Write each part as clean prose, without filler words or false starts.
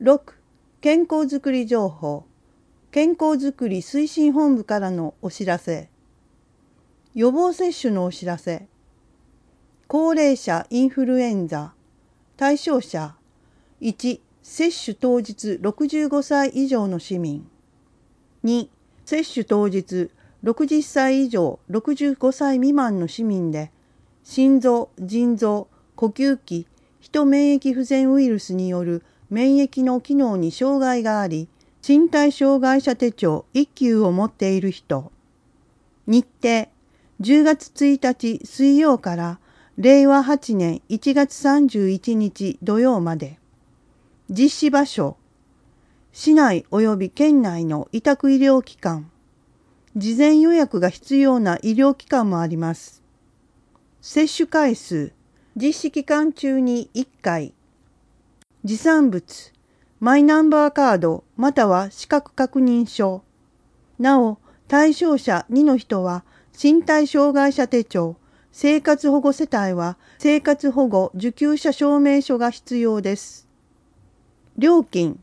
6. 健康づくり情報。健康づくり推進本部からのお知らせ。予防接種のお知らせ。高齢者インフルエンザ。対象者。1. 接種当日65歳以上の市民。2. 接種当日60歳以上65歳未満の市民で、心臓、腎臓、呼吸器、ヒ免疫不全ウイルスによる免疫の機能に障害があり、身体障害者手帳1級を持っている人。日程、10月1日水曜から令和8年1月31日土曜まで。実施場所、市内及び県内の委託医療機関。事前予約が必要な医療機関もあります。接種回数、実施期間中に1回。持参物、マイナンバーカードまたは資格確認書。なお、対象者2の人は身体障害者手帳、生活保護世帯は生活保護受給者証明書が必要です。料金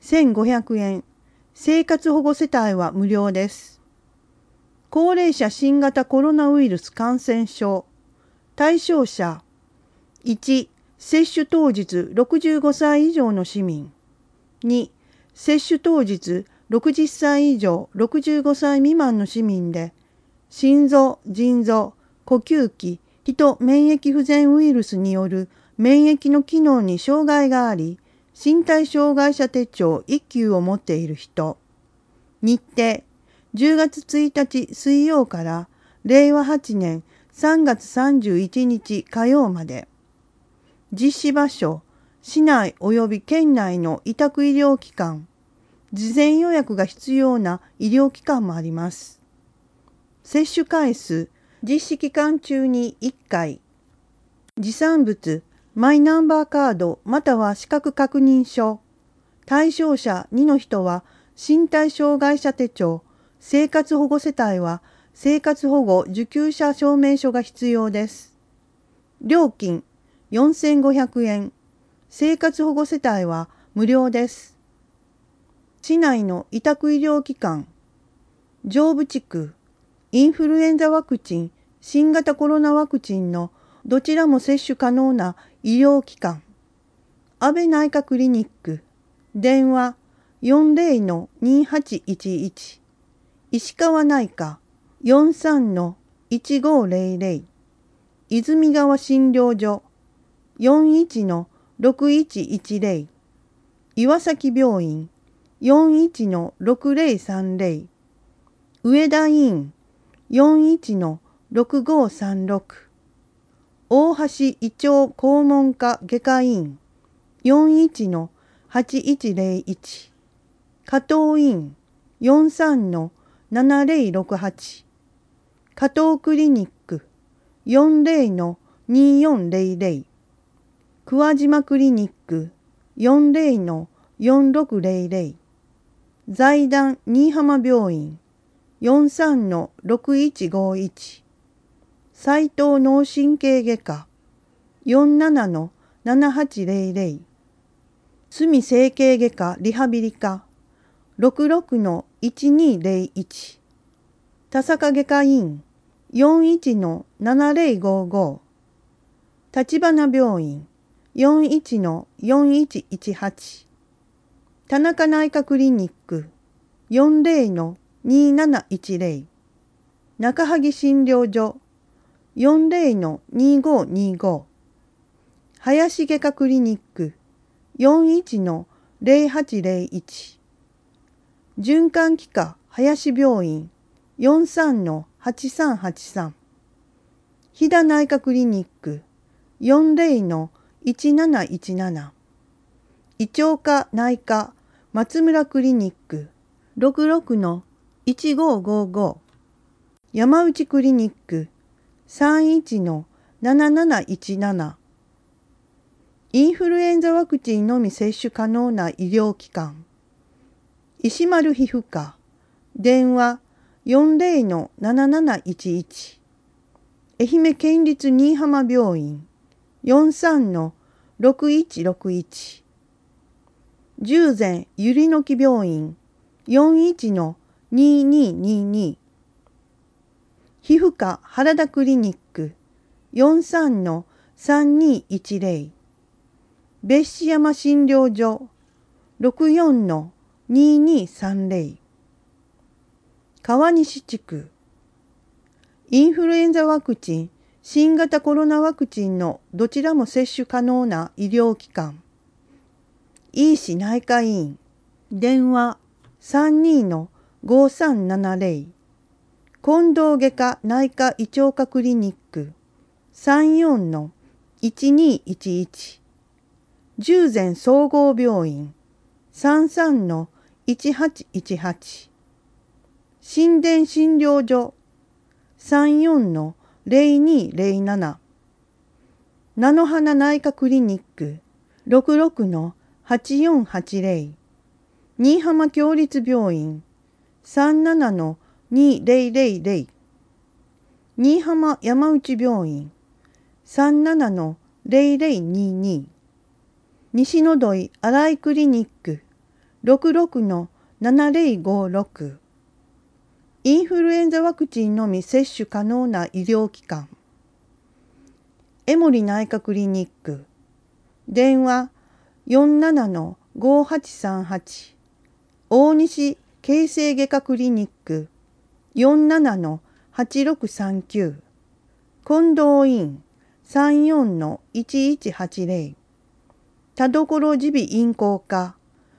1500円、生活保護世帯は無料です。高齢者新型コロナウイルス感染症。対象者。1. 接種当日65歳以上の市民。2. 接種当日60歳以上65歳未満の市民で、心臓、腎臓、呼吸器、免疫不全ウイルスによる免疫の機能に障害があり、身体障害者手帳1級を持っている人。日程、10月1日水曜から令和8年3月31日火曜まで。実施場所、市内及び県内の委託医療機関。事前予約が必要な医療機関もあります。接種回数、実施期間中に1回。持参物、マイナンバーカードまたは資格確認書。対象者2の人は身体障害者手帳、生活保護世帯は生活保護受給者証明書が必要です。料金4500円、生活保護世帯は無料です。市内の委託医療機関、上部地区、インフルエンザワクチン、新型コロナワクチンのどちらも接種可能な医療機関、安倍内科クリニック、電話40-2811、石川内科43-1500、泉川診療所41-6110、岩崎病院41-6030、上田医院41-6536、大橋胃腸肛門科外科医院41-8101、加東院43-7068、加東クリニック40-2400、桑島クリニック40-4600、財団新居浜病院43-6151、斉藤脳神経外科47-7800、住整形外科リハビリ科66-1201、田坂外科院41-7055、立花病院41-4118、田中内科クリニック40-2710、中萩診療所40-2525、林外科クリニック41-0801、循環器科林病院43-8383、飛騨内科クリニック40-1717、胃腸科内科松村クリニック66-1555、山内クリニック31-7717、インフルエンザワクチンのみ接種可能な医療機関、石丸皮膚科、電話40-7711、愛媛県立新居浜病院43-6161、 十全ゆりのき病院 41-2222 皮膚科原田クリニック 43-3210 別紙山診療所 64-2230 川西地区インフルエンザワクチン、新型コロナワクチンのどちらも接種可能な医療機関医師内科医院電話 32-5370 近藤外科内科胃腸科クリニック 34-1211 十全総合病院 33-1818 新田診療所 34-0207 菜の花内科クリニック 66-8480 新居浜共立病院 37-2000 新居浜山内病院 37-0022 西の土井新井クリニック 66-7056 インフルエンザワクチンのみ接種可能な医療機関江森内科クリニック電話 47-5838 大西形成外科クリニック 47-8639 近藤院 34-1180 田所耳鼻咽喉科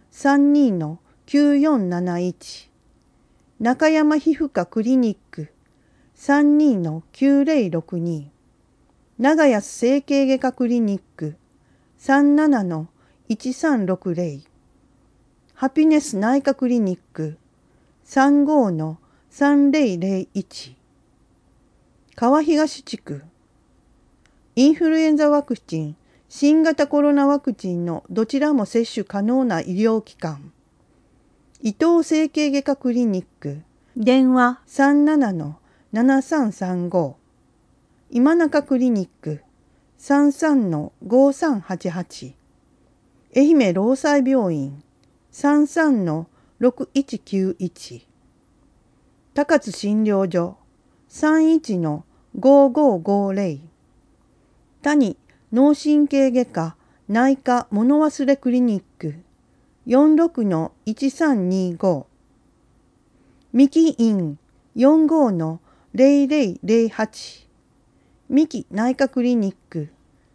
32-9471 中山皮膚科クリニック 32-9062 長安整形外科クリニック 37-1360 ハピネス内科クリニック 35-3001 川東地区インフルエンザワクチン、新型コロナワクチンのどちらも接種可能な医療機関伊藤整形外科クリニック電話 37-7335 今中クリニック 33-5388 愛媛労災病院 33-6191 高津診療所 31-5550 谷脳神経外科内科物忘れクリニック 46-1325 三木院 45-0008 三木内科クリニック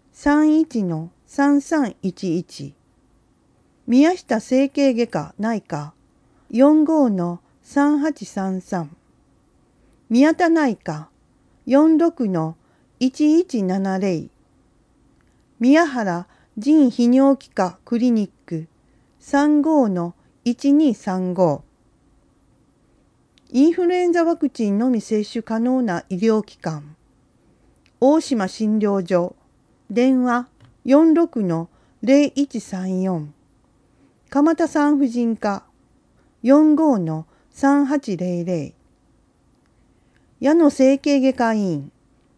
31-3311 宮下整形外科内科 45-3833 宮田内科 46-1170 宮原腎泌尿器科クリニック 35-1235 インフルエンザワクチンのみ接種可能な医療機関大島診療所電話 46-0134 蒲田産婦人科 45-3800 矢野整形外科院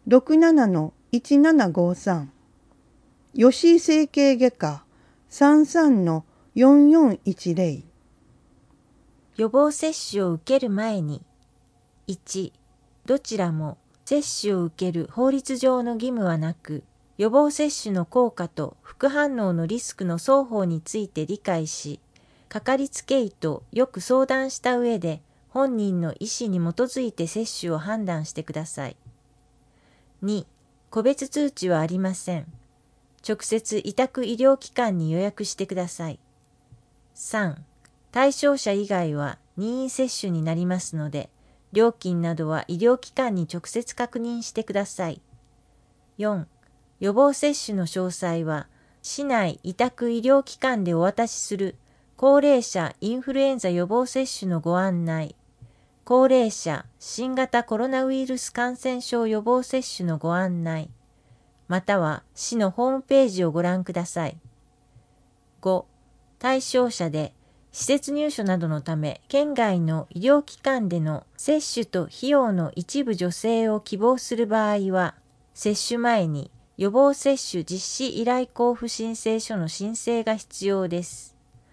67-1753 吉井整形外科 33-4410 予防接種を受ける前に1、どちらも接種を受ける法律上の義務はなく、予防接種の効果と副反応のリスクの双方について理解し、かかりつけ医とよく相談した上で、本人の意思に基づいて接種を判断してください。2、個別通知はありません。直接委託医療機関に予約してください。3、対象者以外は任意接種になりますので、料金などは医療機関に直接確認してください。4、予防接種の詳細は、市内委託医療機関でお渡しする高齢者インフルエンザ予防接種のご案内、高齢者新型コロナウイルス感染症予防接種のご案内、または市のホームページをご覧ください。5、対象者で施設入所などのため県外の医療機関での接種と費用の一部助成を希望する場合は、接種前に予防接種実施依頼交付申請書の申請が必要です。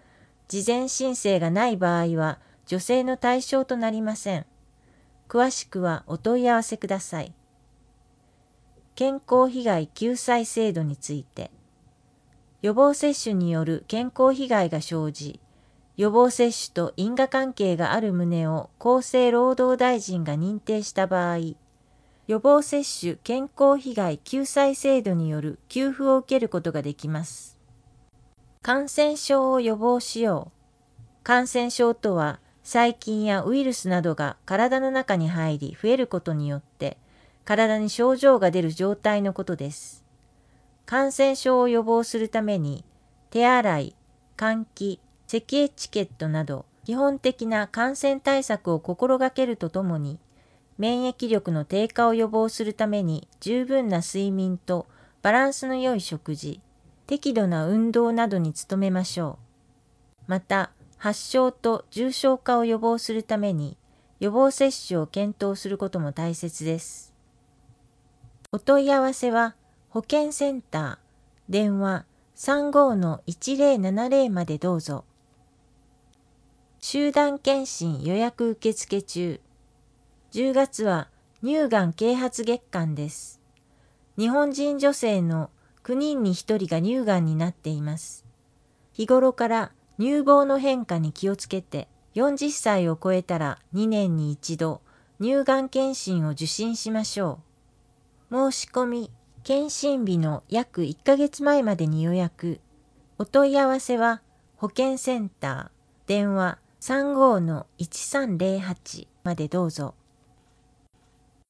事前申請がない場合は助成の対象となりません。詳しくはお問い合わせください。健康被害救済制度について、予防接種による健康被害が生じ、予防接種と因果関係がある旨を厚生労働大臣が認定した場合、予防接種健康被害救済制度による給付を受けることができます。感染症を予防しよう。感染症とは、細菌やウイルスなどが体の中に入り増えることによって、体に症状が出る状態のことです。感染症を予防するために、手洗い、換気、咳エチケットなど基本的な感染対策を心がけるとともに、免疫力の低下を予防するために十分な睡眠とバランスの良い食事、適度な運動などに努めましょう。また、発症と重症化を予防するために予防接種を検討することも大切です。お問い合わせは保健センター、電話 35-1070 までどうぞ。集団検診予約受付中。10月は乳がん啓発月間です。日本人女性の9人に1人が乳がんになっています。日頃から乳房の変化に気をつけて、40歳を超えたら2年に1度、乳がん検診を受診しましょう。申し込み、検診日の約1ヶ月前までに予約。お問い合わせは保健センター、電話 35-1308 までどうぞ。